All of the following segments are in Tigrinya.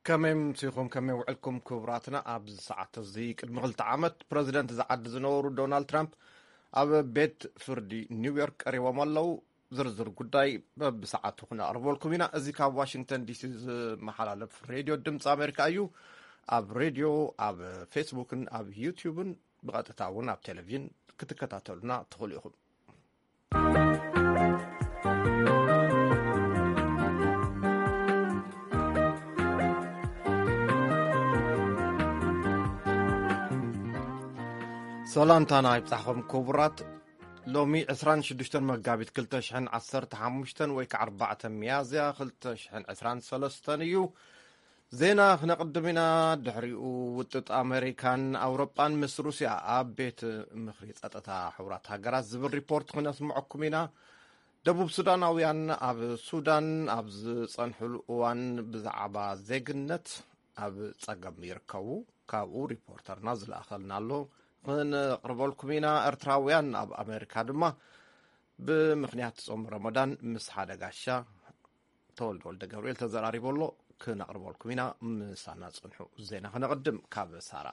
كمم سيخم كمم وعلكم كبراتنا أب ساعة الزيك المغلط عامت بريزيدنت زعد زنور دونالد ترامب أب بيت فردي نيويورك أريوا مالو زرزر قداي بساعته هنا أربولكم هنا أزيكا واشنطن دي سي محل في راديو دمس أمريكا أيو أب راديو أب فيسبوك أب يوتيوب بغا تتعاون أب تلفزيون كتكتاتلنا تخليهم سلامتنا يبصحكم كبرات لومي 26 مقابيت 2015 ويك 4 ميازيا 2023 يو زينا نقدمنا دحريو وطط امريكان اوروبان مس روسيا ابيت مخريط اطتا حورات هاغرات زبر ريبورت كنا سمعكمينا دبوب سوداناويان اب سودان اب صنحل اوان بزعبا زيغنت اب صقم يركبو كابو ريبورتر نازل اخلنالو نقربلكم هنا ارتراويان اب امريكا دما بمخنيات صوم رمضان مس حدغاشا تولد جبريل تزراري بولو كنقربلكم هنا مسانا صنحو زينا نقدم كاب سارا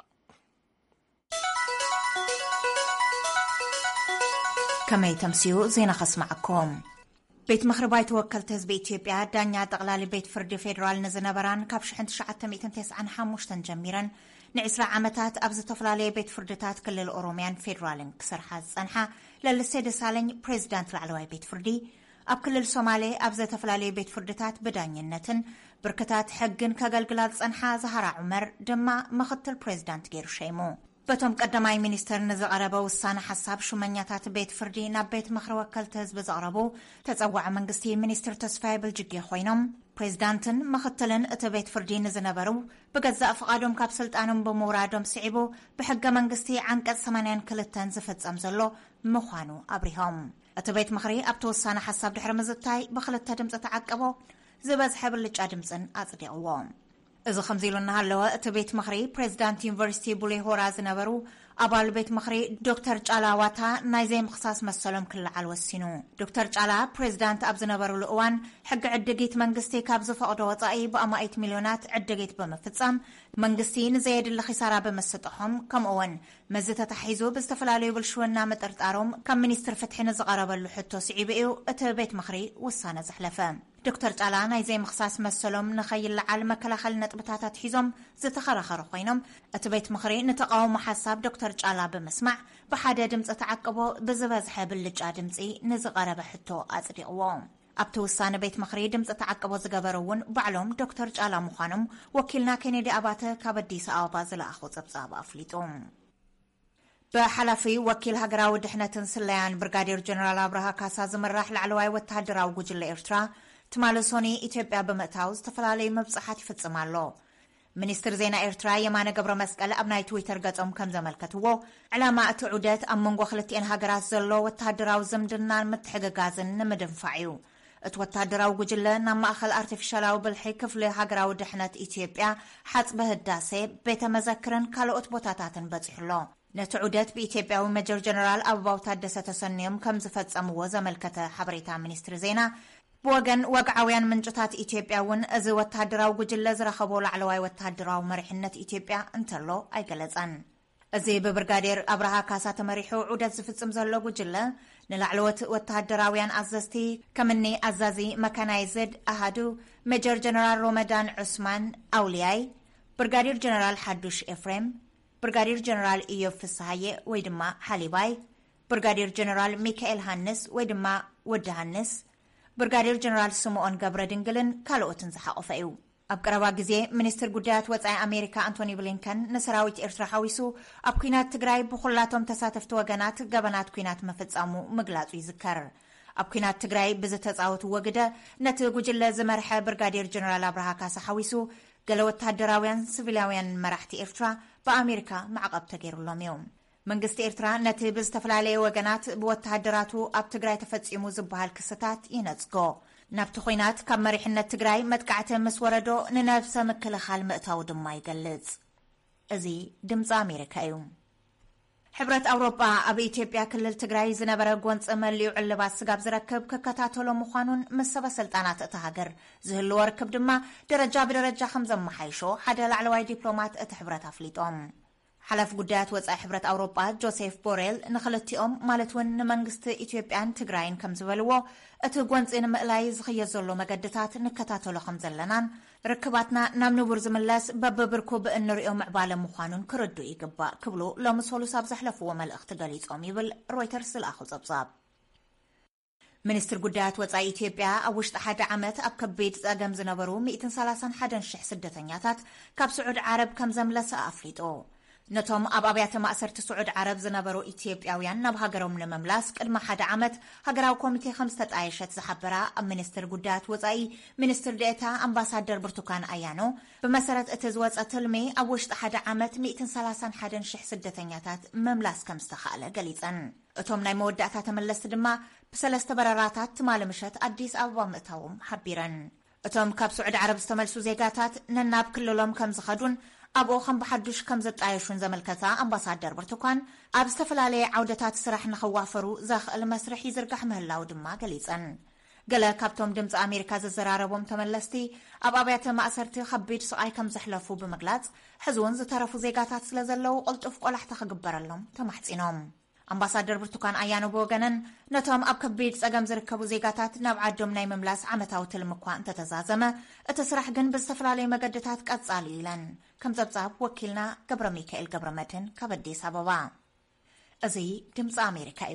كما يتمسيو زينا خصمعكم بيت مخرباي توكلت حزب إثيوبيا دانيا تقلال بيت فرد فيدرال نزنبران كابش حنت شعت 1995 جميرا نعسر عامتات أبز تفلالي بيت فردتات كل الأوروميان فيدرالين كسرحات صنحة للسيد سالين بريزيدانت العلوي بيت فردي أب كل الصومالي أبز تفلالي بيت فردتات بدانينتن بركتات حقن كقلقلات صنحة زهرة عمر دما مخط البريزيدانت غير شيمو بتم قدماي مينستر نزقربو وصانا حساب شمانياتات بيت فردي ناب بيت مخر وكلت حزب زقربو تتصوع منقستي مينستر تسفاي بالجدي خوينم بريزيدانتن مختلن ات بيت فردي نزنبرو بجزاء فقادهم كاب سلطانهم بمورادهم سعيبو بحق منقستي عنقد 82 زفتصم زلو مخانو ابريهم ات بيت مخري ابتو وصانا حساب دحر مزتاي بخلت دمص تعقبو زبازح باللجا دمصن اصديقوم إذا خمزيلنا هلوا تبيت مخري بريزيدانت يونيفرسيتي بولي هوراز نبرو أبال بيت مخري دكتور جالا واتا نايزي مخصاص مسلم كل عالوسينو دكتور جالا بريزيدانت أبز نبرو الأوان حق عدقيت منقستي كابز فقدو وطائي بأما 8 مليونات عدقيت بمفتصام منقستي نزيد اللي خسارة بمستطحهم كم أوان مزتا تحيزو باستفلاليو بالشونا مترتارهم كم منيستر فتحين زغرب اللحوتو سعيبئيو اتبيت مخري وصانا زحلفا دكتور جالا نايزي مخصاص مسلم نخيل العالم كلاخل نطبتاتات حيزم زتخرخر خوينم اتبيت مخري نتقاوم حساب دكتور جالا بمسمع بحدا دمص تعقبو بزبازح باللجا دمصي نزقرب حتو اصديقوم ابتو وصانه بيت مخري دمص تعقبو زغبرون بعلم دكتور جالا مخانم وكيلنا كينيدي اباته كبديس ابا زلاخو صبصاب افليطوم بحلفي وكيل هاغراو دحنتن سليان برغادير جنرال ابراها كاسا زمراح العلواي وتهدراو جوجل ايرترا تمالسوني إثيوبيا بمأتاوز تفلالي مبصحات يفصمالو منستر زينا إيرترا يمانا قبر مسألة أبناي تويتر قطعم كم زملكتوو علامة أتعودات أمونغو خلتين هاقراس زلو وتهدراو زمدنان متحق غازن نمدنفعيو اتوتهدراو قجلة نما أخل أرتفشالاو بالحيكف لهاقراو دحنات إثيوبيا حاط بهداسي بيت مذكرن كالو اتبوتاتاتن بزحلو نتعودات بإثيوبيا ومجر جنرال أبو تادسة تسنيم كم زفتسمو زملكته حبريتا منستر زينا بوغن وقعويان منجتات إثيوبيا ون أزي وتهدراو قجل زرخبو لعلواي وتهدراو مريحنة إثيوبيا انتلو أي قلزان أزي ببرغادير أبراها كاسات مريحو عودات زفتسم زلو قجل نلعلوت وتهدراويان أزستي كمني أزازي مكانايزد أهدو ميجر جنرال رومدان عثمان أولياي برغادير جنرال حدوش إفريم برغادير جنرال إيوب فسحية ويدما حليباي برغادير جنرال ميكائيل هانس ويدما ود هانس برغادير جنرال سموون قبر دنجلن كالوتن زحقفايو أبقربا جزي منستر قدات وزعي أمريكا أنتوني بلينكن نسراويت إرترا حويسو أب كوينات تقراي بخلاتهم تساتفت وغانات قبنات كوينات مفتزامو مقلاتو يذكر أب كوينات تقراي بزتزاوت وقدا نتو جل زمرحة برغادير جنرال أبراها كاسا حويسو قلوت تهدراويان سيفيلاويان مرحتي إرترا بأمريكا معقب تغير اللهم يوم منقست إرترا نتي بزتفلالي وغانات بوتهدراتو أب تقراي تفتسيمو زبها الكستات ينزقو نابت خوينات كم مريحنا تقراي متقعته مسوردو ننافسه مكل خال مقتاو دما يقلز ازي دمز أمريكا يوم ሕብረት ኣውሮጳ ኣብ ኢትዮጵያ ክልል ትግራይ ዝነበረ ጎንፂ መሊኡ ዕልባት ስጋብ ዝረክብ ክከታተሎ ምዃኑን ምስ ሰበስልጣናት እቲ ሃገር ዝህልዎ ርክብ ድማ ደረጃ ብደረጃ ከም ዘመሓይሾ ሓደ ላዕለዋይ ዲፕሎማት እቲ ሕብረት ኣፍሊጦም። ሓላፍ ጉዳያት ወፃኢ ሕብረት ኣውሮጳ ጆሴፍ ቦሬል ንኽልቲኦም ማለት እውን ንመንግስቲ ኢትዮጵያን ትግራይን ከም ዝበልዎ እቲ ጎንፂ ንምእላይ ዝኽየድ ዘሎ መገድታት ንከታተሎ ከም ዘለናን ርክባትና ናብ ንቡር ዝምለስ በብብርኩ እንሪኦ ምዕባለ ምዃኑን ክርድኡ ይግባእ ክብሉ ሎሚ ሰሉስ ኣብ ዘሕለፍዎ መልእኽቲ ገሊፆም ይብል ሮይተርስ ዝለኣኹ ጸብጻብ። ሚኒስትር ጉዳያት ወፃኢ ኢትዮጵያ ኣብ ውሽጢ ሓደ ዓመት ኣብ ከቢድ ጸገም ዝነበሩ 131,000 ስደተኛታት ካብ ስዑድ ዓረብ ከም ዘምለሰ ኣፍሊጡ። ነቶም ኣብ ኣብያተ ማእሰርቲ ስዑድ ዓረብ ዝነበሩ ኢትዮጵያውያን ናብ ሃገሮም ንምምላስ ቅድሚ ሓደ ዓመት ሃገራዊ ኮሚቴ ከም ዝተጣየሸት ዝሓበራ ኣብ ሚኒስትር ጉዳያት ወፃኢ ሚኒስትር ዴኤታ ኣምባሳደር ብርቱካን ኣያኖ ብመሰረት እቲ ዝወፀ ትልሚ ኣብ ውሽጢ ሓደ ዓመት 131,000 ስደተኛታት መምላስ ከም ዝተኻእለ ገሊፀን። እቶም ናይ መወዳእታ ተመለስቲ ድማ ብሰለስተ በረራታት ትማሊ ምሸት ኣዲስ ኣበባ ምእታዎም ሓቢረን። እቶም ካብ ስዑድ ዓረብ ዝተመልሱ ዜጋታት ነናብ ክልሎም ከም ዝኸዱን ኣብኡ ከም ብሓዱሽ ከም ዘጣየሹን ዘመልከታ ኣምባሳደር ብርቱካን ኣብ ዝተፈላለየ ዓውደታት ስራሕ ንኽዋፈሩ ዘኽእል መስርሕ ይዝርጋሕ ምህላው ድማ ገሊፀን። ገለ ካብቶም ድምፂ ኣሜሪካ ዝዘራረቦም ተመለስቲ ኣብ ኣብያተ ማእሰርቲ ከቢድ ስቃይ ከም ዘሕለፉ ብምግላጽ ሕዚ እውን ዝተረፉ ዜጋታት ስለ ዘለው ቅልጡፍ ቆላሕታ ክግበረሎም ተማሕፂኖም። ኣምባሳደር ብርቱካን ኣያኖ ብወገነን ነቶም ኣብ ከቢድ ጸገም ዝርከቡ ዜጋታት ናብ ዓዶም ናይ ምምላስ ዓመታዊ ትልሚ እኳ እንተተዛዘመ እቲ ስራሕ ግን ብዝተፈላለዩ መገድታት ቀጻሊ ኢለን ከም ጸብጻብ ወኪልና ገብረ ሚካኤል ገብረ መድህን ካብ ኣዲስ ኣበባ። እዚ ድምፂ ኣሜሪካ እዩ።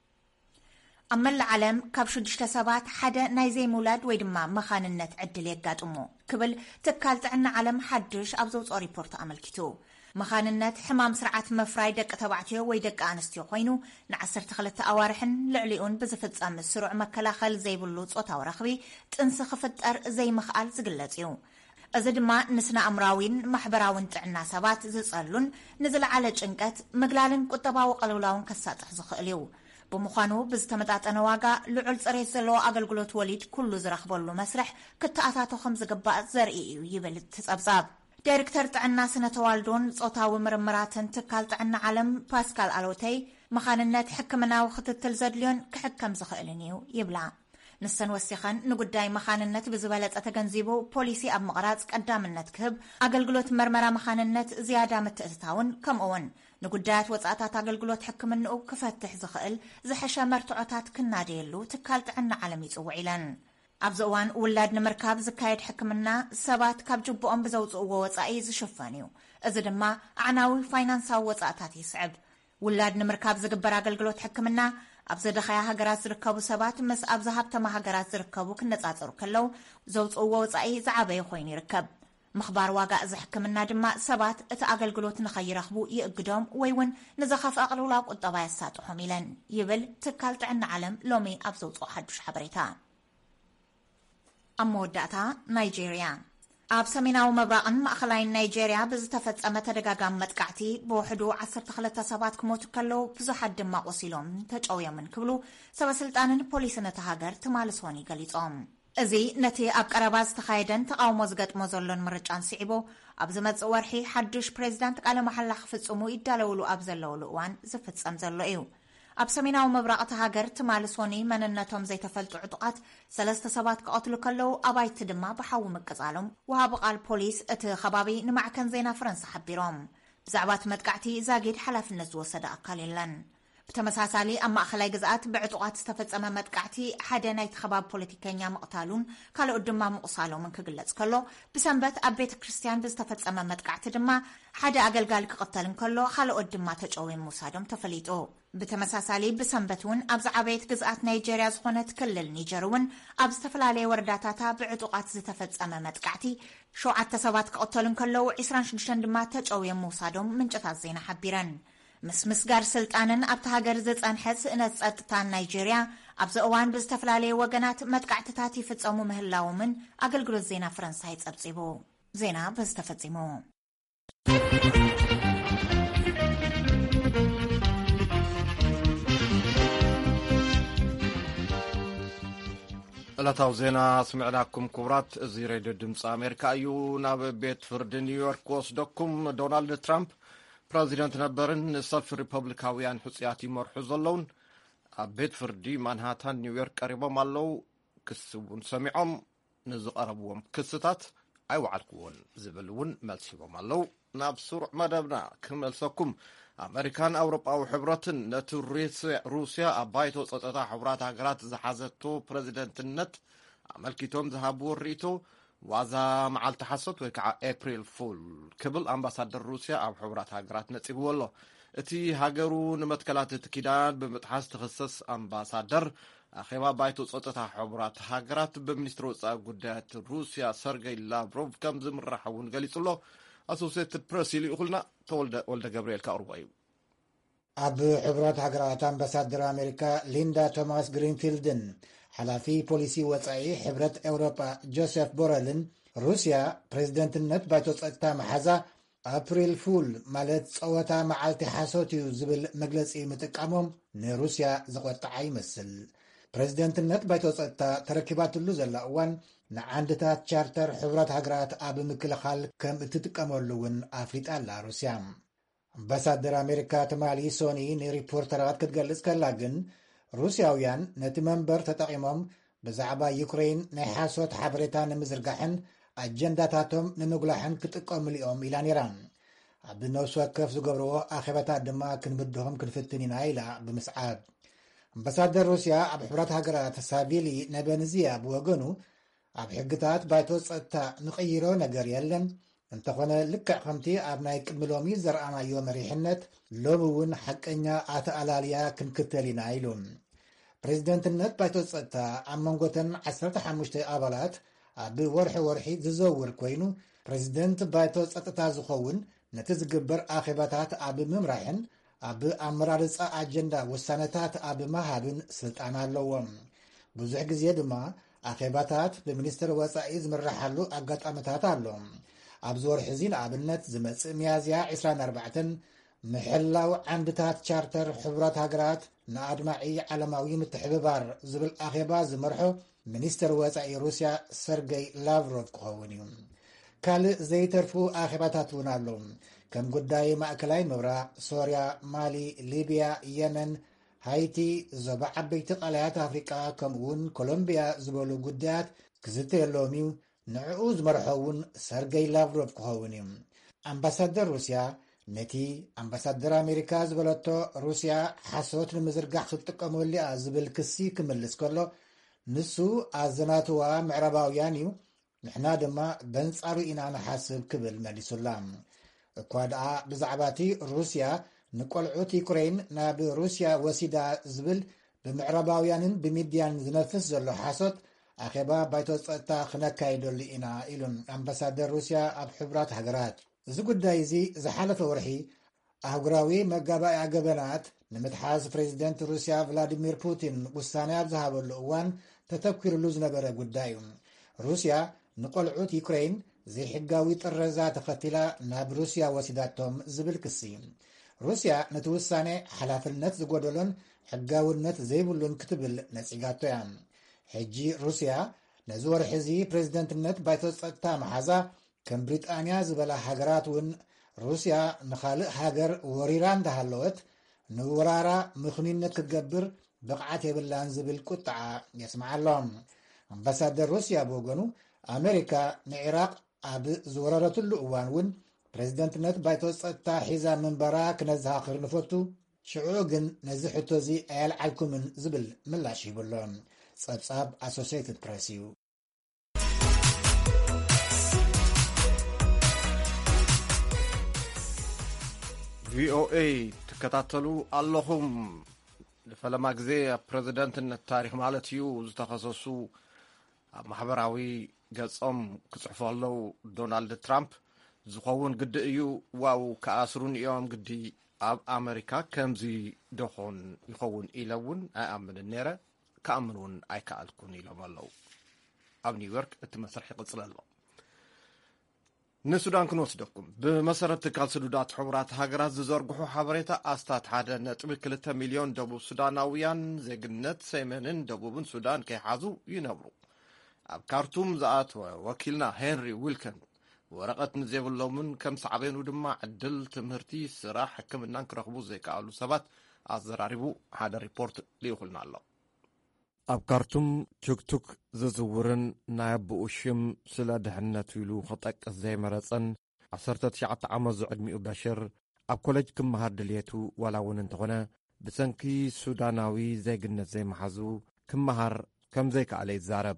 ኣብ መላእ ዓለም ካብ 6 ሰባት ሓደ ናይ ዘይምውላድ ወይ ድማ መኻንነት ዕድል የጋጥሞ ክብል ትካል ጥዕና ዓለም ሓድሽ ኣብ ዘውፅኦ ሪፖርት ኣመልኪቱ። መኻንነት ሕማም ስርዓት መፍራይ ደቂ ተባዕትዮ ወይ ደቂ ኣንስትዮ ኮይኑ ን12 ኣዋርሕን ልዕሊኡን ብዝፍጸም ስሩዕ መከላኸል ዘይብሉ ጾታዊ ረኽቢ ጥንሲ ክፍጠር ዘይምኽኣል ዝግለጽ እዩ። እዚ ድማ ንስነ ኣእምራዊን ማሕበራውን ጥዕና ሰባት ዝጸሉን ንዝለዓለ ጭንቀት ምግላልን ቁጠባዊ ቅልውላውን ከሳጥሕ ዝኽእል እዩ። ብምዃኑ ብዝተመጣጠነ ዋጋ ልዑል ጽሬት ዘለዎ ኣገልግሎት ወሊድ ኩሉ ዝረኽበሉ መስርሕ ክትኣታቶ ከም ዝግባእ ዘርኢ እዩ ይብል ትጸብጻብ። ዳይሬክተር ጥዕና ስነ ተዋልዶን ጾታዊ ምርምራትን ትካል ጥዕና ዓለም ፓስካል ኣሎቴይ መኻንነት ሕክምናዊ ክትትል ዘድልዮን ክሕከም ዝኽእልን እዩ ይብላ። ንሰን ወሲኸን ንጉዳይ መኻንነት ብዝበለጸ ተገንዚቡ ፖሊሲ ኣብ ምቕራጽ ቀዳምነት ክህብ ኣገልግሎት መርመራ መኻንነት ዝያዳ ምትእትታውን ከምኡውን ንጉዳያት ወጻእታት ኣገልግሎት ሕክምንኡ ክፈትሕ ዝኽእል ዝሐሸ መርትዖታት ክናደየሉ ትካል ጥዕና ዓለም ይጽውዕ ኢለን። ኣብዚ እዋን ውላድ ንምርካብ ዝካየድ ሕክምና ሰባት ካብ ጅብኦም ብዘውፅእዎ ወፃኢ ዝሽፈን እዩ። እዚ ድማ ኣዕናዊ ፋይናንሳዊ ወጻእታት ይስዕብ። ውላድ ንምርካብ ዝግበር ኣገልግሎት ሕክምና ኣብ ዘደኸያ ሃገራት ዝርከቡ ሰባት ምስ ኣብ ዝሃብተማ ሃገራት ዝርከቡ ክነጻጸሩ ከለው ዘውፅእዎ ወፃኢ ዝዓበየ ኮይኑ ይርከብ። ምኽባር ዋጋ እዚ ሕክምና ድማ ሰባት እቲ ኣገልግሎት ንኸይረኽቡ ይእግዶም ወይ እውን ንዘኻፍአ ቅልውላው ቁጠባ የሳጥሖም ኢለን ይብል ትካል ጥዕና ዓለም ሎሚ ኣብ ዘውፅኦ ሓዱሽ ሓበሬታ። ኣብ መወዳእታ ናይጄርያ ኣብ ሰሜናዊ ምብራቕን ማእኸላይን ናይጄርያ ብዝተፈጸመ ተደጋጋሚ መጥቃዕቲ ብውሕዱ 12 ሰባት ክሞቱ ከለዉ ብዙሓት ድማ ቆሲሎም ተጨውዮምን ክብሉ ሰበስልጣንን ፖሊስን እቲ ሃገር ትማሊ ሶኒ ገሊፆም። እዚ ነቲ ኣብ ቀረባ ዝተኻየደን ተቃውሞ ዝገጥሞ ዘሎን ምርጫን ስዒቦ ኣብ ዝመጽእ ወርሒ ሓዱሽ ፕሬዚዳንት ቃለ መሓላ ክፍጽሙ ይዳለውሉ ኣብ ዘለውሉ እዋን ዝፍጸም ዘሎ እዩ። ኣብ ሰሜናዊ ምብራቕ እቲ ሃገር ትማሊ ሶኒ መንነቶም ዘይተፈልጡ ዕጡቓት 3 ሰባት ክቐትሉ ከለዉ ኣባይቲ ድማ ብሓዊ ምቅጻሎም ወሃቢ ቃል ፖሊስ እቲ ከባቢ ንማዕከን ዜና ፈረንሳ ሓቢሮም። ብዛዕባ እቲ መጥቃዕቲ ዛጊድ ሓላፍነት ዝወሰደ ኣካል የለን። ብተመሳሳሊ ኣብ ማእኸላይ ግዝኣት ብዕጡቓት ዝተፈጸመ መጥቃዕቲ ሓደ ናይቲ ከባቢ ፖለቲከኛ ምቕታሉን ካልኦት ድማ ምቑሳሎምን ክግለጽ ከሎ ብሰንበት ኣብ ቤተ ክርስቲያን ብዝተፈጸመ መጥቃዕቲ ድማ ሓደ ኣገልጋሊ ክቕተልን ከሎ ካልኦት ድማ ተጨውዮም ምውሳዶም ተፈሊጡ። ብተመሳሳሊ ብሰንበት እውን ኣብ ዝዓበየት ግዝኣት ናይጄርያ ዝኾነት ክልል ኒጀር እውን ኣብ ዝተፈላለየ ወረዳታታ ብዕጡቓት ዝተፈጸመ መጥቃዕቲ 7 ሰባት ክቕተሉን ከለዉ 26 ድማ ተጨውዮም ምውሳዶም ምንጭታት ዜና ሓቢረን። ምስ ምስጋር ስልጣንን ኣብቲ ሃገር ዝጸንሐ ስእነት ጸጥታን ናይጄርያ ኣብዚ እዋን ብዝተፈላለየ ወገናት መጥቃዕትታት ይፍጸሙ ምህላዎምን ኣገልግሎት ዜና ፈረንሳይ ጸብጺቡ። ዜና ብዝተፈጺሙ ዕለታዊ ዜና ስምዕናኩም ክቡራት። እዚ ሬድዮ ድምፂ ኣሜሪካ እዩ። ናብ ቤት ፍርዲ ኒውዮርክ ወስደኩም ዶናልድ ትራምፕ ፕሬዚደንት ነበርን ሰልፊ ሪፐብሊካውያን ሕፅያት ይመርሑ ዘለውን ኣብ ቤት ፍርዲ ማንሃታን ኒውዮርክ ቀሪቦም ኣለው። ክስ እውን ሰሚዖም ንዝቐረብዎም ክስታት ኣይወዓልክዎን ዝብል እውን መልሲ ሂቦም ኣለው። ናብ ስሩዕ መደብና ክመልሰኩም ኣሜሪካን ኣውሮጳዊ ሕብረትን ነቲ ሩስያ ኣብ ባይቶ ፀጥታ ሕቡራት ሃገራት ዝሓዘቶ ፕሬዚደንትነት ኣመልኪቶም ዝሃብዎ ርእቶ ዋዛ መዓልቲ ሓሶት ወይ ከዓ ኤፕሪል ፉል ክብል ኣምባሳደር ሩስያ ኣብ ሕቡራት ሃገራት ነፂብዎ ኣሎ። እቲ ሃገሩ ንመትከላት እቲ ኪዳን ብምጥሓስ ትኽሰስ ኣምባሳደር ኣኼባ ባይቶ ፀጥታ ሕቡራት ሃገራት ብሚኒስትሪ ወፃኢ ጉዳያት ሩስያ ሰርገይ ላቭሮቭ ከም ዝምራሕ እውን ገሊጹ ኣሎ። ኣሶሲየትድ ፕሬስ ኢሉ ይኹልና ተወልደ ገብርኤል ካቅርቦ እዩ። ኣብ ሕቡራት ሃገራት ኣምባሳደር ኣሜሪካ ሊንዳ ቶማስ ግሪንፊልድን ሓላፊ ፖሊሲ ወፃኢ ሕብረት ኤውሮጳ ጆሴፍ ቦረልን ሩስያ ፕሬዚደንትነት ባይቶ ፀጥታ መሓዛ ኣፕሪል ፉል ማለት ፀወታ መዓልቲ ሓሶት እዩ ዝብል መግለፂ ምጥቃሞም ንሩስያ ዝቆጥዓ ይመስል። ፕሬዚደንትነት ባይቶ ፀጥታ ተረኪባትሉ ዘላ እዋን ንዓንድታት ቻርተር ሕቡራት ሃገራት ኣብ ምክልኻል ከም እትጥቀመሉ እውን ኣፍሊጣ ኣላ ሩስያ። ኣምባሳደር ኣሜሪካ ትማሊ ሶኒ ንሪፖርተራት ክትገልጽ ከላ ግን ሩስያውያን ነቲ መንበር ተጠቒሞም ብዛዕባ ዩክሬን ናይ ሓሶት ሓበሬታ ንምዝርጋሕን ኣጀንዳታቶም ንምጉላሕን ክጥቀሙሉ እዮም ኢላ ነይራ። ኣብ ነብሲ ወከፍ ዝገብርዎ ኣኼባታት ድማ ክንምድሆም ክንፍትን ኢና ኢላ ብምስዓብ ኣምባሳደር ሩስያ ኣብ ሕቡራት ሃገራት ሳቢሊ ነበንዝያ ብወገኑ ኣብ ሕግታት ባይቶ ፀጥታ ንቕይሮ ነገር የለን እንተኾነ ልክዕ ከምቲ ኣብ ናይ ቅድሚ ሎሚ ዘረኣናዮ መሪሕነት ሎሚ እውን ሓቀኛ ኣተኣላልያ ክንክተል ኢና ኢሉ። ፕሬዚደንትነት ባይቶ ፀጥታ ኣብ መንጎተን 15 ኣባላት ኣብ ወርሒ ዝዘውር ኮይኑ ፕሬዚደንት ባይቶ ፀጥታ ዝኸውን ነቲ ዝግበር ኣኼባታት ኣብ ምምራሕን ኣብ ኣመራርፃ ኣጀንዳ ውሳነታት ኣብ መሃብን ስልጣን ኣለዎም። ብዙሕ ግዜ ድማ ኣኼባታት ብሚኒስትሪ ወፃኢ ዝምራሓሉ ኣጋጣሚታት ኣሎ። ኣብዚ ወርሒ እዚ ንኣብነት ዝመፅእ ሚያዝያ 24 ምሕላው ዓንድታት ቻርተር ሕቡራት ሃገራት ንኣድማዒ ዓለማዊ ምትሕብባር ዝብል ኣኼባ ዝመርሖ ሚኒስትር ወፃኢ ሩስያ ሰርገይ ላቭሮቭ ክኸውን እዩ። ካልእ ዘይተርፉ ኣኼባታት እውን ኣሎ። ከም ጉዳይ ማእከላይ ምብራቅ፣ ሶርያ፣ ማሊ፣ ሊብያ፣ የመን፣ ሃይቲ፣ ዞባ ዓበይቲ ቃላያት ኣፍሪቃ ከምኡውን ኮሎምቢያ ዝበሉ ጉዳያት ክዝተየሎም እዩ። ንዕኡ ዝመርሖ እውን ሰርገይ ላቭሮቭ ክኸውን እዩ። ኣምባሳደር ሩስያ ነቲ ኣምባሳደር ኣሜሪካ ዝበለቶ ሩስያ ሓሶት ንምዝርጋሕ ክትጥቀመሉ እያ ዝብል ክሲ ክምልስ ከሎ ንሱ ኣዘናትዋ ምዕራባውያን እዩ፣ ንሕና ድማ በንጻሩ ኢና ንሓስብ ክብል መሊሱላ። እኳ ደኣ ብዛዕባ እቲ ሩስያ ንቆልዑት ዩክሬን ናብ ሩስያ ወሲዳ ዝብል ብምዕራባውያንን ብሚድያን ዝነፍስ ዘሎ ሓሶት ኣኼባ ባይቶ ፀጥታ ክነካይደሉ ኢና ኢሉን ኣምባሳደር ሩስያ ኣብ ሕቡራት ሃገራት። እዚ ጉዳይ እዚ ዝሓለፈ ወርሒ ኣህጉራዊ መጋባእያ ገበናት ንምትሓዝ ፕሬዚደንት ሩስያ ቭላዲሚር ፑቲን ውሳነ ኣብ ዝሃበሉ እዋን ተተኪሩሉ ዝነበረ ጉዳይ እዩ። ሩስያ ንቆልዑት ዩክሬን ዘይሕጋዊ ጥረዛ ተኸቲላ ናብ ሩስያ ወሲዳቶም ዝብል ክሲ። ሩስያ ነቲ ውሳኔ ሓላፍነት ዝጎደሎን ሕጋውነት ዘይብሉን ክትብል ነፂጋቶ እያ። ሕጂ ሩስያ ነዚ ወርሒ እዚ ፕሬዚደንትነት ባይቶ ፀጥታ መሓዛ ከም ብሪጣንያ ዝበላ ሃገራት እውን ሩስያ ንኻልእ ሃገር ወሪራ እንዳሃለወት ንወራራ ምኽንነት ክትገብር ብቕዓት የብላን ዝብል ቁጥዓ የስምዓሎም። ኣምባሳደር ሩስያ ብወገኑ ኣሜሪካ ንዒራቅ ኣብ ዝወረረትሉ እዋን እውን ፕሬዚደንትነት ባይቶ ፀጥታ ሒዛ ምንበራ ክነዘኻኽር ንፈቱ፣ ሽዑ ግን ነዚ ሕቶ እዚ ኣያልዓልኩምን ዝብል ምላሽ ይብሎም። ጸብጻብ ኣሶሲየትድ ፕሬስ እዩ። ቪኦኤ ትከታተሉ ኣለኹም። ንፈለማ ግዜ ኣብ ፕሬዚደንትነት ታሪክ ማለት እዩ ዝተኸሰሱ ኣብ ማሕበራዊ ገጾም ክጽሕፉ ኣለው ዶናልድ ትራምፕ ዝኸውን ግዲ እዩ ዋው ከኣስሩን እዮም ግዲ ኣብ ኣሜሪካ ከምዚ ደኾን ይኸውን ኢለ እውን ኣይኣምንን ነይረ ከኣምን እውን ኣይከኣልኩን ኢሎም ኣለው። ኣብ ኒውዮርክ እቲ መስርሕ ይቕፅል ኣሎ። ንሱዳን ክንወስደኩም ብመሰረት ትካል ስዱዳት ሕቡራት ሃገራት ዝዘርግሑ ሓበሬታ ኣስታት 1.2 ሚልዮን ደቡብ ሱዳናውያን ዜግነት ሰሜንን ደቡብን ሱዳን ከይሓዙ ይነብሩ። ኣብ ካርቱም ዝኣተወ ወኪልና ሄንሪ ዊልከን ወረቐት ንዘይብሎምን ከም ሰዕበኑ ድማ ዕድል ትምህርቲ ስራሕ ሕክምናን ክረኽቡ ዘይከኣሉ ሰባት ኣዘራሪቡ ሓደ ሪፖርት ልይኹልና ኣሎ። ኣብ ካርቱም ቱክቱክ ዝዝውርን ናይ ኣቦኡ ሽም ስለ ድሕነት ኢሉ ክጠቅስ ዘይመረፀን 19 ዓመት ዝዕድሚኡ በሽር ኣብ ኮሌጅ ክመሃር ድልየቱ ዋላ እውን እንተኾነ ብሰንኪ ሱዳናዊ ዘይግነት ዘይመሓዙ ክመሃር ከም ዘይከኣለ ይዛረብ።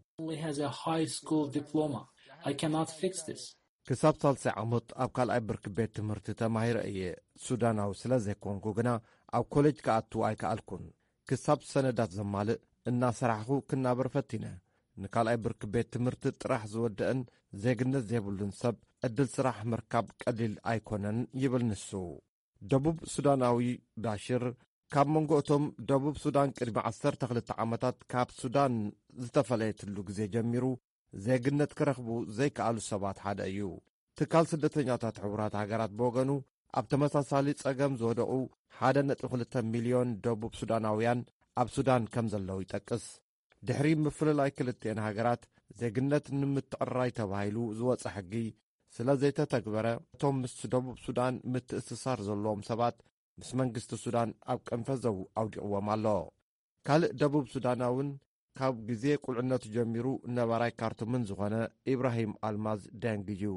ክሳብ 3 ዓመት ኣብ ካልኣይ ብርኪ ቤት ትምህርቲ ተማሂረ እየ ሱዳናዊ ስለ ዘይኮንኩ ግና ኣብ ኮሌጅ ከኣቱ ኣይከኣልኩን። ክሳብ ሰነዳት ዘማልእ እናሰራሕኹ ክናበር ፈቲነ ንካልኣይ ብርኪ ቤት ትምህርቲ ጥራሕ ዝወድአን ዜግነት ዘይብሉን ሰብ ዕድል ስራሕ ምርካብ ቀሊል ኣይኮነን ይብል ንሱ። ደቡብ ሱዳናዊ ባሽር ካብ መንጎ እቶም ደቡብ ሱዳን ቅድሚ 12 ዓመታት ካብ ሱዳን ዝተፈለየትሉ ግዜ ጀሚሩ ዜግነት ክረኽቡ ዘይከኣሉ ሰባት ሓደ እዩ። ትካል ስደተኛታት ሕቡራት ሃገራት ብወገኑ ኣብ ተመሳሳሊ ጸገም ዝወደቑ 1.2 ሚልዮን ደቡብ ሱዳናውያን ኣብ ሱዳን ከም ዘለዉ ይጠቅስ። ድሕሪ ምፍልላይ ክልቴን ሃገራት ዜግነት ንምትዕራይ ተባሂሉ ዝወፀ ሕጊ ስለ ዘይተተግበረ እቶም ምስ ደቡብ ሱዳን ምትእስሳር ዘለዎም ሰባት ምስ መንግስቲ ሱዳን ኣብ ቀንፈዘው ኣውዲቕዎም ኣሎ። ካልእ ደቡብ ሱዳናውን ካብ ግዜ ቁልዕነቱ ጀሚሩ ነባራይ ካርቱምን ዝኾነ ኢብራሂም ኣልማዝ ደንግ እዩ።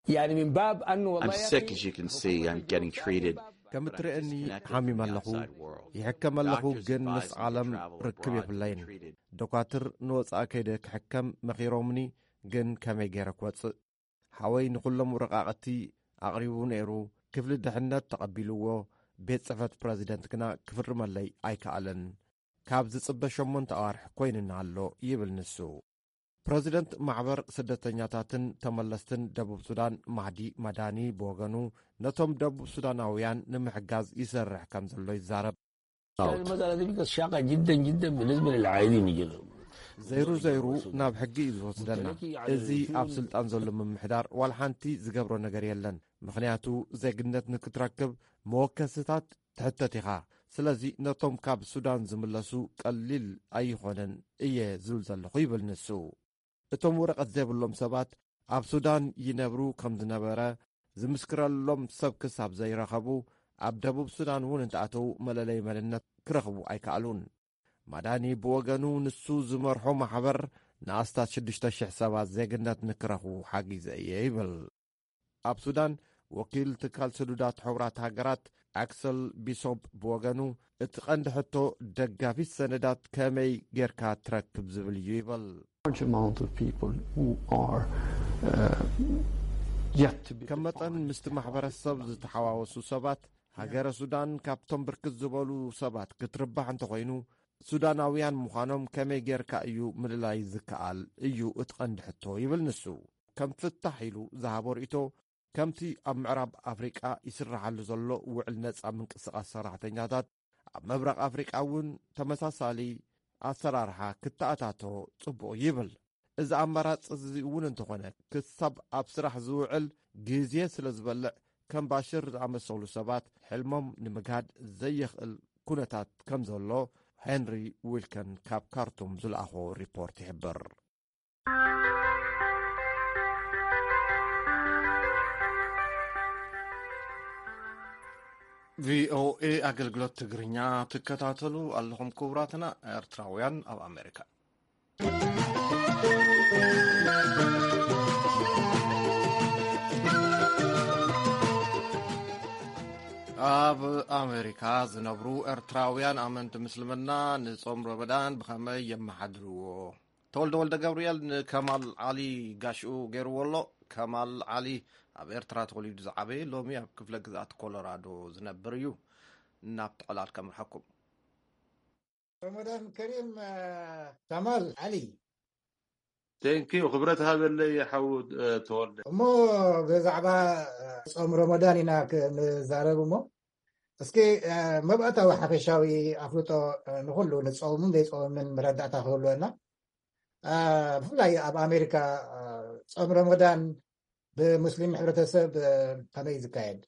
ከም እትርእኒ ሓሚም ኣለኹ ይሕከም ኣለኹ፣ ግን ምስ ዓለም ርክብ የብለይን። ዶኳትር ንወፃኢ ከይደ ክሕከም መኺሮምኒ፣ ግን ከመይ ገይረ ክወፅእ? ሓወይ ንኹሎም ረቓቕቲ ኣቕሪቡ ነይሩ፣ ክፍሊ ድሕነት ተቐቢልዎ፣ ቤት ጽሕፈት ፕረዚደንት ግና ክፍርመለይ ኣይከኣለን። ካብ ዝጽበ 8 ኣዋርሕ ኮይንና ኣሎ ይብል ንሱ። ፕረዚደንት ማሕበር ስደተኛታትን ተመለስትን ደቡብ ሱዳን ማህዲ መዳኒ ብወገኑ ነቶም ደቡብ ሱዳናውያን ንምሕጋዝ ይሰርሕ ከም ዘሎ ይዛረብ። ዘይሩ ናብ ሕጊ እዩ ዝወስደና። እዚ ኣብ ስልጣን ዘሎ ምምሕዳር ዋላ ሓንቲ ዝገብሮ ነገር የለን። ምክንያቱ ዜግነት ንክትረክብ መወከስታት ትሕተት ኢኻ። ስለዚ ነቶም ካብ ሱዳን ዝምለሱ ቀሊል ኣይኾነን እየ ዝብል ዘለኹ ይብል ንሱ። እቶም ወረቐት ዘይብሎም ሰባት ኣብ ሱዳን ይነብሩ ከም ዝነበረ ዝምስክረሎም ሰብ ክሳብ ዘይረኸቡ ኣብ ደቡብ ሱዳን እውን እንተኣተዉ መለለይ መንነት ክረኽቡ ኣይከኣሉን። ማዳኒ ብወገኑ ንሱ ዝመርሖ ማሕበር ንኣስታት 6,000 ሰባት ዜግነት ንክረኽቡ ሓጊዘ እየ ይብል። ኣብ ሱዳን ወኪል ትካል ስዱዳት ሕቡራት ሃገራት ኣክሰል ቢሶብ ብወገኑ እቲ ቀንዲ ሕቶ ደጋፊት ሰነዳት ከመይ ጌርካ ትረክብ ዝብል እዩ ይብል። ከም መጠን ምስቲ ማሕበረሰብ ዝተሓዋወሱ ሰባት ሃገረ ሱዳን ካብቶም ብርክት ዝበሉ ሰባት ክትርባሕ እንተኾይኑ ሱዳናውያን ምዃኖም ከመይ ጌርካ እዩ ምልላይ ዝከኣል እዩ እቲ ቀንዲ ሕቶ ይብል ንሱ። ከም ፍታሕ ኢሉ ዝሃቦ ርእቶ ከምቲ ኣብ ምዕራብ ኣፍሪቃ ይስራሓሉ ዘሎ ውዕል ነፃ ምንቅስቓስ ሰራሕተኛታት ኣብ ምብራቕ ኣፍሪቃ እውን ተመሳሳሊ ኣሰራርሓ ክተኣታቶ ጽቡቕ ይብል። እዚ ኣማራፂ እዚ እውን እንተኾነ ክሳብ ኣብ ስራሕ ዝውዕል ግዜ ስለ ዝበልዕ ከም ባሽር ዝኣመሰሉ ሰባት ሕልሞም ንምግሃድ ዘይኽእል ኩነታት ከም ዘሎ ሄንሪ ዊልከን ካብ ካርቱም ዝለኣኾ ሪፖርት ይሕብር። ቪኦኤ ኣገልግሎት ትግርኛ ትከታተሉ ኣለኹም ክቡራትና ኤርትራውያን ኣብ ኣሜሪካ። ኣብ ኣሜሪካ ዝነብሩ ኤርትራውያን ኣመንቲ ምስልምና ንጾም ረመዳን ብኸመይ የመሓድርዎ? ተወልደ ወልደ ገብርኤል ንከማል ዓሊ ጋሽኡ ገይርዎ ኣሎ። ከማል ዓሊ ኣብ ኤርትራ ተወሊዱ ዝዓበየ ሎሚ ኣብ ክፍለ ግዛት ኮሎራዶ ዝነብር እዩ። ናብቲ ዕላል ከምርሐኩም። ረመዳን ከሪም ከማል ዓሊ። ቴንኪዩ ክብረት ሃበለይ ሓውድ ተወልደ እሞ ብዛዕባ ጾም ረመዳን ኢና ክንዛረብ እሞ እስኪ መብእታዊ ሓፈሻዊ ኣፍልጦ ንኩሉ ንጾምን ዘይጾምን መረዳእታ ክህልወና። ብፍላይ ኣብ ኣሜሪካ ጾም ረመዳን ብሙስሊም ሕብረተሰብ ከመይ ዝካየድ?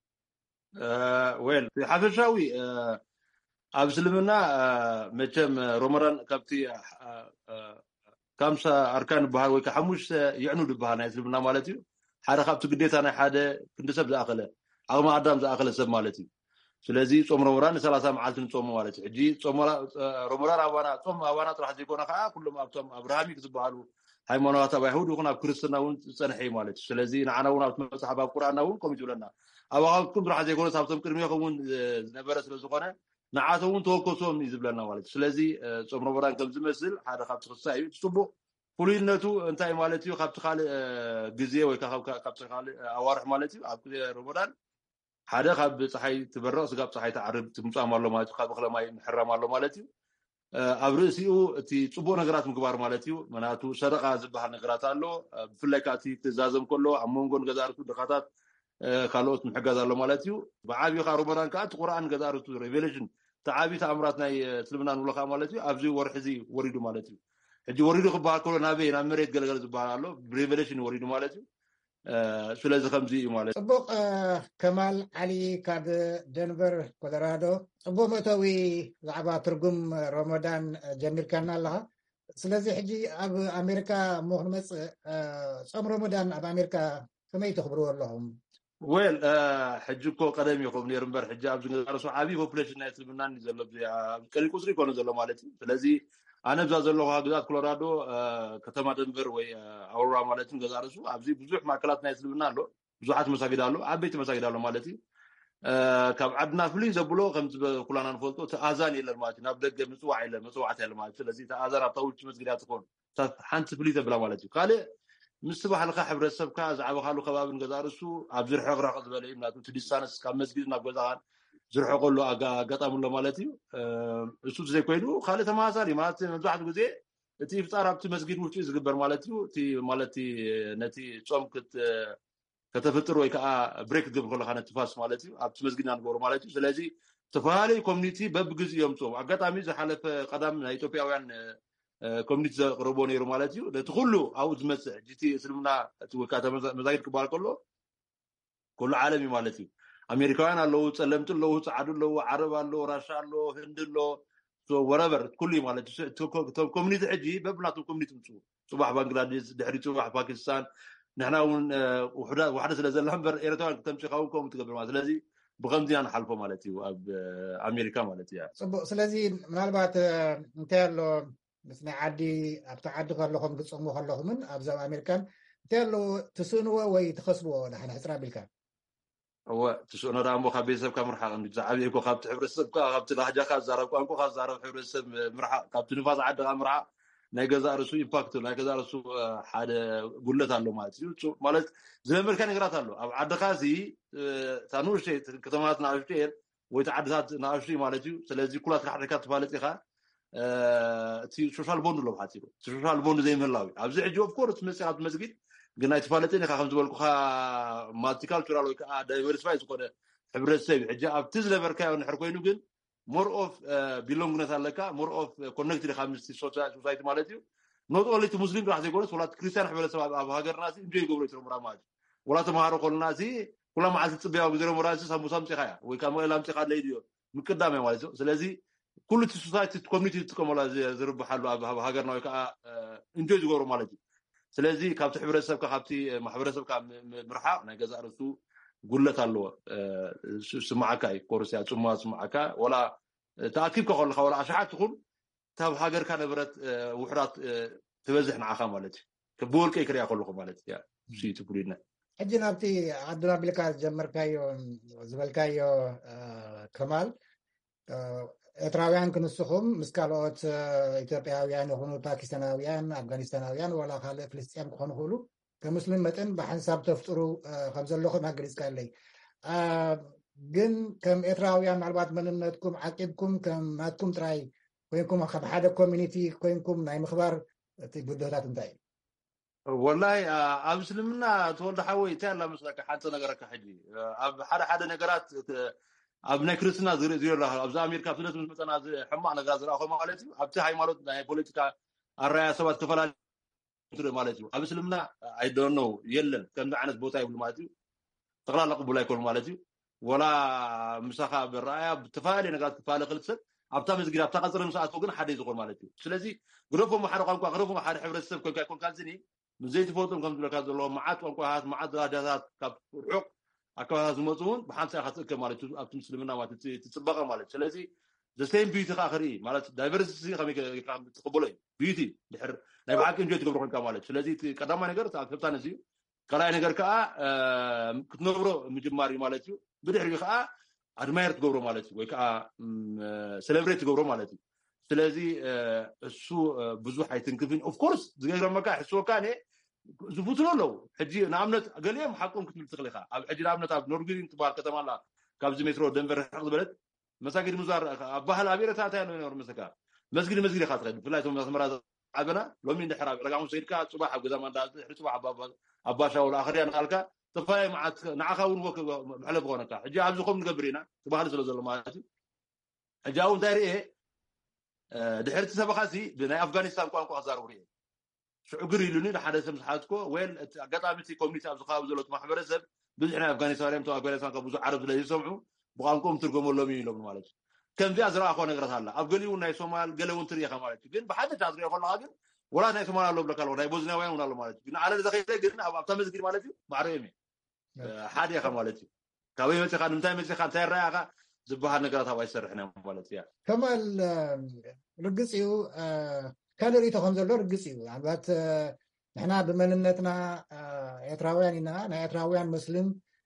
ወል ሓፈሻዊ ኣብ እስልምና መቸም ረመዳን ካብቲ ካምሳ ኣርካን ዝበሃል ወይ ከዓ 5 ይዕኑ ዝበሃል ናይ እስልምና ማለት እዩ። ሓደ ካብቲ ግዴታ ናይ ሓደ ክንዲሰብ ዝኣኸለ ዓቕሚ ኣዳም ዝኣኸለ ሰብ ማለት እዩ ስለዚ ጾም ረመዳን 30 መዓልቲ ንጾም ማለት እዩ ሕጂ ጾም ረመዳን ጾም ኣባና ጥራሕ ዘይኮነ ከዓ ኩሎም ኣብቶም አብርሃሚክ ዝበሃሉ ሃይማኖታት ኣብ አይሁድ ይኹን ኣብ ክርስትና እውን ፀንሐ ማለት እዩ ስለዚ ንዓና እውን ኣብ መጽሓፍ ኣብ ቁርኣን እውን ከምኡ ይብለና ኣብ ኣኻልኩም ጥራሕ ዘይኮነ ኣብቶም ቅድሚኹም እውን ዝነበረ ስለዝኾነ ንዓቶም እውን ተወከሶም እዩ ዝብለና ማለት እዩ ስለዚ ጾም ረመዳን ከም ዝመስል ሓደ ካብቲ ክሳይ እዩ ጽቡቕ ፍሉይነቱ እንታይ ማለት እዩ ካብቲ ካልእ ግዜ ወይ ካብቲ ካልእ ኣዋርሕ ማለት እዩ ኣብ ረመዳን ሓደ ካብ ፀሓይ ትበርቕ ስጋብ ፀሓይ ተዓርብ ትምጻም ኣሎ ማለት እዩ ካብ እኽለ ማይ ምሕራም ኣሎ ማለት እዩ ኣብ ርእሲኡ እቲ ጽቡቕ ነገራት ምግባር ማለት እዩ ምክንያቱ ሰደቃ ዝበሃል ነገራት ኣሎ ብፍላይ ከዓ እቲ ትእዛዘም ከሎ ኣብ መንጎን ገዛርቱ ድኻታት ካልኦት ምሕጋዝ ኣሎ ማለት እዩ ብዓብዪ ከዓ ረመዳን ከዓ እቲ ቁርኣን ገዛርቱ ሬቨሌሽን ተዓቢ ተኣምራት ናይ እስልምና ንብሎ ከዓ ማለት እዩ ኣብዚ ወርሒ እዚ ወሪዱ ማለት እዩ ሕጂ ወሪዱ ክበሃል ከሎ ናበይ ናብ መሬት ገለገለ ዝበሃል ኣሎ ሬቨሌሽን ወሪዱ ማለት እዩ ስለዚ ከምዚ እዩ ማለት ጽቡቕ ከማል ዓሊ ካብ ደንቨር ኮሎራዶ ጽቡቕ መእተዊ ዛዕባ ትርጉም ረመዳን ጀሚርካና ኣለኻ ስለዚ ሕጂ ኣብ ኣሜሪካ ንመፅእ ጾም ረመዳን ኣብ ኣሜሪካ ከመይ ተኽብርዎ ኣለኹም ወል ሕጂ እኮ ቀደም ይኹም ነይሩ እምበር ሕጂ ኣብዚ ገዛርሱ ዓብዪ ፖፑሌሽን ናይ እስልምናን ዘሎ ቀሊል ቁፅሪ ይኮነ ዘሎ ማለት እዩ ስለዚ ኣነ ብዛ ዘለኹ ግዛት ኮሎራዶ ከተማ ደንቨር ወይ ኣውሮራ ማለት እዩ ገዛርሱ ኣብዚ ብዙሕ ማእከላት ናይ እስልምና ኣሎ ብዙሓት መሳጊድ ኣሎ ዓበይቲ መሳጊድ ኣሎ ማለት እዩ ካብ ዓድና ፍሉይ ዘብሎ ከምዚ ኩላና ንፈልጦ ተኣዛን የለን ማለት እዩ ናብ ደገ ምፅዋዕ የለን መፅዋዕት የለን ማለት እዩ ስለዚ ተኣዛን ኣብታ ውጭ መስጊዳ ትኾን ሓንቲ ፍሉይ ተብላ ማለት እዩ ካልእ ምስ ባህልካ ሕብረተሰብካ ዝዓበኻሉ ከባቢን ገዛርሱ ኣብ ዝርሕቕራቕ ዝበለ እዩ ምክንያቱ እቲ ዲስታንስ ካብ መስጊድ ናብ ገዛኻን ዝርሕቐሉ ኣጋጣሚ ኣሎ ማለት እዩ እሱ ዘይኮይኑ ካልእ ተመሳሳሊ ማለት መብዛሕትኡ ግዜ እቲ ፍጣር ኣብቲ መስጊድ ውሽጢ ዝግበር ማለት እዩ እቲ ማለት ነቲ ጾም ከተፍጥር ወይ ከዓ ብሬክ ክትገብር ከለካ ነቲ ፋስ ማለት እዩ ኣብቲ መስጊድና ንገብሮ ማለት እዩ ስለዚ ዝተፈላለዩ ኮሚኒቲ በብግዚኦም ጾም ኣጋጣሚ ዝሓለፈ ቀዳም ናይ ኢትዮጵያውያን ኮሚኒቲ ዘቕርቦ ነይሩ ማለት እዩ ነቲ ኩሉ ኣብኡ ዝመፅእ ጂቲ እስልምና ወይ ከዓ መዛጊድ ክበሃል ከሎ ኩሉ ዓለም እዩ ማለት እዩ ኣሜሪካውያን ኣለዉ ፀለምቲ ኣለዉ ፃዓዱ ኣለዉ ዓረብ ኣሎ ራሻ ኣሎ ህንድ ኣሎ ወረበር ኩሉ ማለት እዩ ኮሚኒቲ ሕጂ በብናቶም ኮሚኒቲ ምፅኡ ፅባሕ ባንግላዴሽ ድሕሪ ፅባሕ ፓኪስታን ንሕና እውን ዋሕደ ስለ ዘለና እምበር ኤርትራውያን ክተምፂኻ እውን ከምኡ ትገብር ማለት ስለዚ ብከምዚ ኢና ንሓልፎ ማለት እዩ ኣብ ኣሜሪካ ማለት እዩ ፅቡቅ ስለዚ ምናልባት እንታይ ኣሎ ምስ ናይ ዓዲ ኣብቲ ዓዲ ከለኹም ክፀሙ ከለኹምን ኣብዚ ኣብ ኣሜሪካን እንታይ ኣሎ ትስእንዎ ወይ ትኸስብዎ ንሓነ ሕፅራ ቢልካ እወ ትስእኖ ዳ እሞ ካብ ቤተሰብካ ምርሓቅ ዝዓብየ እኮ ካብቲ ሕብረተሰብካ ካብቲ ላህጃካ ዝዛረብ ቋንቋካ ዝዛረብ ሕብረተሰብ ምርሓቅ ካብቲ ንፋስ ዓድካ ምርሓቅ ናይ ገዛ ርእሱ ኢምፓክት ናይ ገዛ ርእሱ ሓደ ጉለት ኣሎ ማለት እዩ ማለት ዝለመድካ ነገራት ኣሎ ኣብ ዓድካ እዚ እታ ንኡሽተይ ከተማታት ንኣሽተይ እየን ወይ እቲ ዓድታት ንኣሽተይ ማለት እዩ ስለዚ ኩላትካ ሓደካ ትፋለጥ ኢኻ እቲ ሶሻል ቦንድ ኣሎ ሓፂሩ እቲ ሶሻል ቦንድ ዘይምህላው ኣብዚ ሕጂ ኦፍኮርስ መፅኻ ኣብቲ መስጊድ ግን ናይ ተፋለጥን ኢኻ ከም ዝበልኩኻ ማልቲካልቸራል ወይ ከዓ ዳይቨርሲፋይ ዝኾነ ሕብረተሰብ ሕጂ ኣብቲ ዝነበርካዮ ንሕር ኮይኑ ግን ሞር ኦፍ ቢሎንግነት ኣለካ ሞር ኦፍ ኮኔክትድ ኢኻ ምስቲ ሶሳይቲ ማለት እዩ ኖት ኦንሊ እቲ ሙስሊም ጥራሕ ዘይኮነስ ወላ ክርስቲያን ሕብረተሰብ ኣብ ሃገርና እዚ እንጆይ ይገብሮ እዩ ረመዳን ማለት እዩ ወላ ተምሃሮ ከለና እዚ ኩላ መዓልቲ ፅበያ ግዜ ረመዳን ሳሙሳ ምፅኻ እያ ወይ ከዓ መቐላ ምፅኻ ለይድ እዮ ምቅዳም እያ ማለት እዩ ስለዚ ኩሉ እቲ ሶሳይቲ ኮሚኒቲ ዝጥቀመሉ ዝርብሓሉ ኣብ ሃገርና ወይ ከዓ እንጆይ ዝገብሮ ማለት እዩ ስለዚ ካብቲ ሕብረተሰብካ ካብቲ ማሕበረሰብካ ምርሓቅ ናይ ገዛ ርእሱ ጉለት ኣለዎ ስማዓካ እዩ ኮርስያ ፅማ ስማዓካ ወላ ተኣኪብካ ከለካ ወላ ኣሽሓት ትኹን ካብ ሃገርካ ነበረት ውሕዳት ትበዝሕ ንዓኻ ማለት እዩ ብወልቀይ ክሪያ ከለኹ ማለት እዩ እሱ ትፍሉይና ሕጂ ናብቲ ዓድና ቢልካ ዝጀመርካዮ ዝበልካዮ ከማል ኤርትራውያን ክንስኹም ምስ ካልኦት ኢትዮጵያውያን ይኹኑ ፓኪስታናውያን ኣፍጋኒስታናውያን ወላ ካልእ ፍልስጥያን ክኾኑ ክእሉ ከም ሙስሊም መጠን ብሓንሳብ ተፍጥሩ ከም ዘለኹም ኣገሊፅካ ኣለይ ግን ከም ኤርትራውያን ምናልባት መንነትኩም ዓቂብኩም ከም ናትኩም ጥራይ ኮይንኩም ካብ ሓደ ኮሚኒቲ ኮይንኩም ናይ ምኽባር እቲ ጉዳያት እንታይ ወላሂ ኣብ እስልምና ተወልደ ሓወይ እንታይ ኣላ መስለካ ሓንቲ ነገረካ ሕጂ ኣብ ሓደ ነገራት ኣብ ናይ ክርስትና ዝሪኦ ኣለካ ኣብዚ ኣሜሪካ ፍለት ምስ መፀና ሕማቅ ነገራት ዝረኣኾ ማለት እዩ ኣብቲ ሃይማኖት ናይ ፖለቲካ ኣረኣያ ሰባት ተፈላለዩ ማለት እዩ ኣብ እስልምና ኣይዶኖ የለን ከምዚ ዓይነት ቦታ ይብሉ ማለት እዩ ጠቕላላ ቅቡል ኣይኮኑ ማለት እዩ ወላ ምሳኻ ብረኣያ ብተፈላለየ ነገራት ክፋለ ክእል ሰብ ኣብታ መስጊድ ኣብታ ቀፅሪ ምስ ኣትዎ ግን ሓደ ዝኮን ማለት እዩ ስለዚ ግደፎም ሓደ ቋንቋ ግደፎም ሓደ ሕብረተሰብ ኮንካ ይኮንካ ዝኒ مزيت فوتهم كم لك هذا الله معات وانقوات معات هذا كاب روح أكواز مزون بحنس أخذ كمالته أبتمسلمنا ما تتبقى مالته سلاسي the same beauty آخري مالته diversity خمي تقبله beauty بحر نبعك إنجيت قبره كمالته سلاسي كدام ما نقدر تأكتبتها نسيو كلا نقدر كأ كتنبره مجماري مالته بدي حري كأ admire قبره مالته وكأ celebrate قبره مالته سلاسي السو بزوج حيتنكفين of course زي ما كان حسوا كانه زبطوا له حجي نعمت قال لي محققهم كنت متخلخه حجي نعمت اب نورغين تبار كتما لا كابز مترو دنفر حق بلد مساجد مزار ابهل ابيره تاتا نور مسكا مسجد خاطر فلايتهم مسمرات عبنا لو من دحراب رقم سيدكا صباح قدام انت صباح اباشا والاخرين قالك تفاي مع نعخاون وك على بغونك حجي عبزكم نقبرينا تبهل زلزل مالتي حجاو داري ايه دحرت سبخاسي بنا افغانستان قانقو ازاروري شعقري لوني لحد سمحاتكو وين قطعمتي كوميتي ابزخاو زلوت محبرسب بزحنا افغانستان تو افغانستان كبوز عرب لا يسمعوا بقانكم ترجموا لهم يلوم مالك كان في ازرا اخو نغرت الله ابغليو ناي سومال قلون تريخه مالك ግን بحد تعذري اخو لاغن ولا ناي سومال الله بلكال ولا بوزنا وين ولا مالك ግን على ذخيره ግን اب تمزغير مالك معريمي حادي اخو مالك كاوي متي خان متى متي خان تيراخه زبها نغرت ابا يسرحنا مالك يا كمال رقصيو كالوري تخم زلو رقصيو عبات نحنا بمننتنا ኤርትራውያንና ናይ ኤርትራውያን ሙስሊም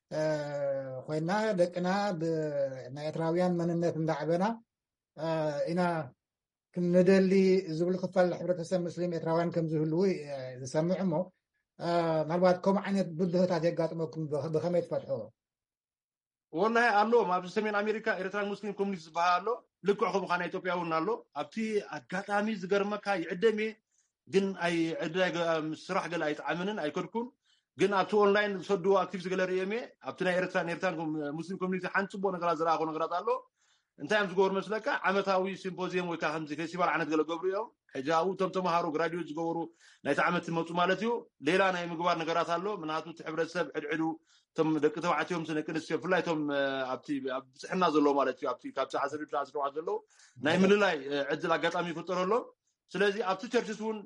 ኮይና ደቅና ብናይ ኤርትራውያን መንነት እንዳዕበና ኢና ክንደሊ ዝብል ክፋል ሕብረተሰብ ሙስሊም ኤርትራውያን ከም ዝህልው ዝሰምዕ ሞ ምናልባት ከም ዓይነት ብልህታት የጋጥመኩም ብኸመይ ትፈትሕዎ? والله الله ما بسمين أمريكا إيرتران مسلم كوميونيتي بهالله لكوعهم خانة إثيوبيا ونالله أبتي أقطامي زجرمك هاي عدمي جن أي عدة مسرح قال أي تعاملن أي كركون جن أبتو أونلاين صدوا أكتيف زجلاري يمي أبتنا إيرتران مسلم كوميونيتي حنتبو نقرأ زراعة ونقرأ الله أنت عم تقول مثلك عمتاوي سيمبوزيوم وكاهم زي فيستيفال عنت قالوا قبريهم حجاو تم هارو جراديوت جورو نيتعمت الموت مالتيو ليلا أنا مقبار نقرأ الله من هاتو تحبر السب عدو تم دكتور عتيهم سنة كنا فلايتهم أبتي حنا زلوا مالتي أبتي كابس عسر وعزلوا نايم للاي عدل قطع ميفطر له سلازي أبتي ترجسون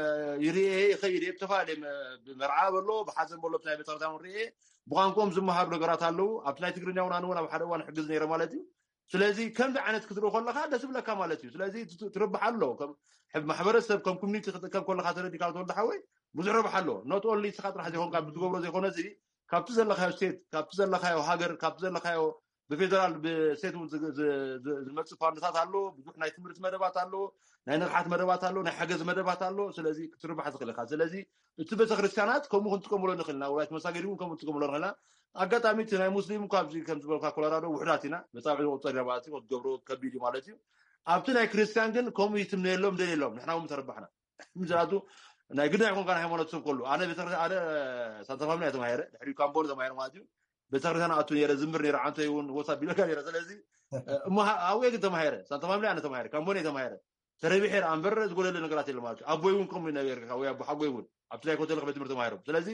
يريه خيري بتفاعل بمرعاه له بحزم بالله بتاعي بتردام ريه بقانكم زم هارو نقرأ الله أبتي تقرني وانا بحدوان حجز نير مالتي سلازي كم دعنت كثروا خلا هذا سبلا كمالتي سلازي تربح له كم حب محبرسب كم كوميونيتي كم كل خاطر دي كارت ولا حوي بزرب حله نوت اونلي خاطر حد يكون قاعد بتقبروا زي خونه زي كابتزل لخايو ستيت كابتزل لخايو هاجر كابتزل لخايو بفيدرال بسيت المكسب فاندسات አሉ ብዙ ናይ ትምርት መደባት አሉ ናይ ንርሓት መደባት አሉ ናይ ሓገዝ መደባት አሉ ስለዚ ክትርባሕ ትኽእልካ ስለዚ እቲ ቤተክርስትያናት ከምኡ ክንጥቀምሉ ንኽእልና ወላይት መሳገዲ ከምኡ ክንጥቀምሉ ንኽእልና አጋጣሚ እቲ ናይ ሙስሊም ካብዚ ከም ዝበልካ ኮሎራዶ ውሕዳት ኢና መጻብዒ ወጥሪ ባቲ ወትገብሩ ከቢድ ማለት እዩ ኣብቲ ናይ ክርስቲያን ግን ከምኡ ይትምነየሎም ደልየሎም ንሕና እውን ተረባሕና ምክንያቱ ናይ ግዳ ይኮን ካን ሃይማኖት ሰብ ኩሉ ኣነ ቤተክርስትያን ኣነ ሳንታፋምና ተማሂረ ድሕሪ ካምቦን ተማሂረ ማለት እዩ ቤተክርስትያን ኣቱ ነረ ዝምር ነረ አንተ ይሁን ወሳ ቢለካ ነረ ስለዚ እማ ኣውየ ግን ተማሂረ ሳንታፋምና ኣነ ተማሂረ ካምቦን ተማሂረ ተረቢሕር አንበር ዝጎለለ ነገራት የለም ማለት ኣቦይ እውን ከምኡ ነገር ወይ ኣቦ ሓጎይ እውን ኣብቲ ናይ ኮተል ከቤት ትምህርቲ ተማሂሮም ስለዚ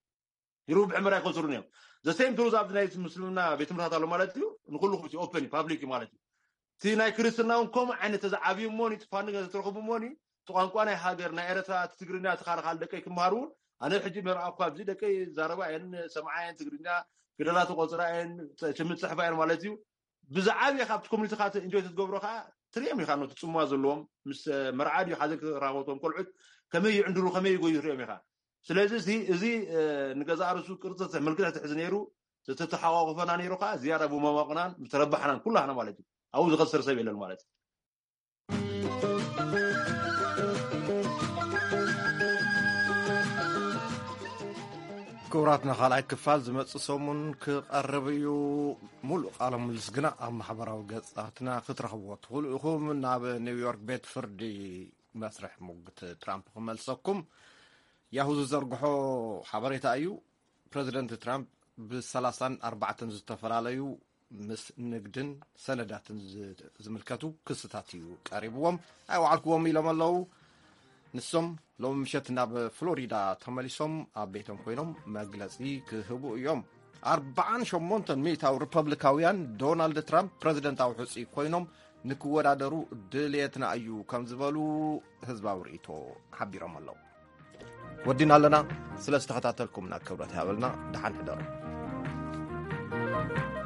ይሩብ ዕምራ ይኮንስሩን እዮም the same tools of the muslimna ቤት ትምህርታት አለ ማለት እዩ ንኩሉ ክፍቲ ኦፕን ፓብሊክ ማለት እዩ እቲ ናይ ክርስትናውን ከምኡ ዓይነት ተዛዓብዩ ሞኒ ትፋንገ ዝተረኸቡ ሞኒ ቋንቋ ናይ ሃገር ናይ ኤርትራ ትግርኛ ተኻርኻል ደቀይ ክምሃሩ ኣነ ሕጂ መርዓው ካብዚ ደቀይ ዛረባ እየን ሰማዓየን ትግርኛ ፊደላት ቆፅራየን ትምፅሕ ጽሕፋየን ማለት እዩ ብዛዓብየ ካብቲ ኮሚኒቲ ካት እንጆይ ትገብሮ ከዓ ትሪኦም ኢኻ ነው ትጽምዋ ዘለዎም ምስ መርዓድ ሓዘ ክራኸቶም ቆልዑት ከመይ ይዕንድሩ ከመይ ይጎዩ ትሪኦም ኢኻ ስለዚ እዚ ንገዛ ርሱ ቅርጽ መልክዕ ትሕዝ ነይሩ ተተሓዋወፈና ነይሩ ከዓ ዝያዳ ብመማቕናን ተረባሕናን ኩላህና ማለት እዩ ኣብኡ ዝኸስር ሰብ የለን ማለት እዩ كوراتنا خالعي كفال زمت صومون كقربيو مول قال ملسقنا ام محبراو قصاتنا خترخبوت خلقو من نيويورك بيت فردي مسرح موقت ترامب خملسكم يهوزو زرقحو حبريتا ايو بريزيدنت ترامب بسلاسان 4 زتفراليو مس نقدن سندات زملكاتو كستاتيو قريبوهم ايو عالكوهم يلوم اللو نسوم لو مشيتنا بفلوريدا تمليسوم ابيتهم كوينوم مغلصي كهبو يوم 48 ميتاو ريبابليكاويان دونالد ترامب بريزيدنت او حصي كوينوم نكودادرو دليتنا ايو كم زبالو حزباو ريتو حبيرهم الله ወዲና ኣለና ስለ ዝተኸታተልኩምና ክብረት ያበልና ድሓን ሕደሩ